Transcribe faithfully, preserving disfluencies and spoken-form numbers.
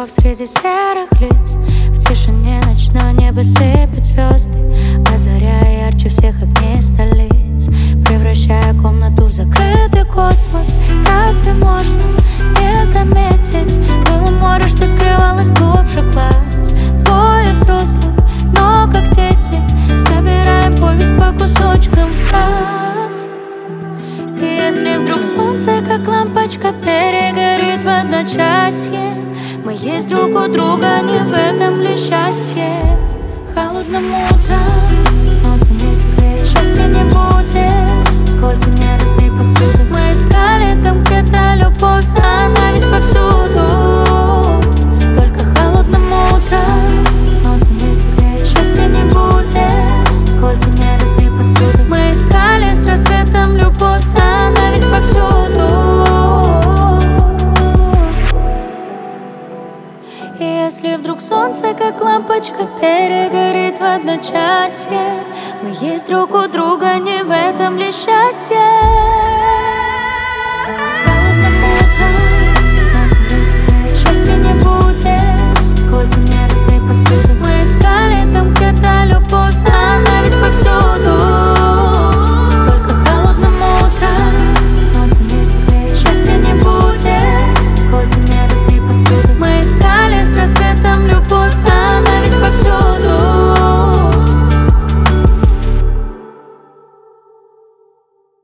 слов среди серых лиц. В тишине ночной небо сыпет звезды, озаряя ярче всех огней столиц, превращая комнату в закрытый космос. Разве можно не заметить? Было море, что скрывалось глубже глаз. Двое взрослых, но как дети, собираем повесть по кусочкам фраз. И если вдруг солнце, как лампочка, перегорит в одночасье, мы есть друг у друга, не в этом ли счастье? Холодным утром солнце не согреет, счастья не будет, сколько не разбей посуду. Мы искали там где-то любовь, а она ведь повсюду. Только холодным утром солнце не согреет, счастья не будет, сколько не разбей посуду. Мы искали с рассветом любовь, а она ведь повсюду. И если вдруг солнце, как лампочка, перегорит в одночасье, мы есть друг у друга, не в этом ли счастье?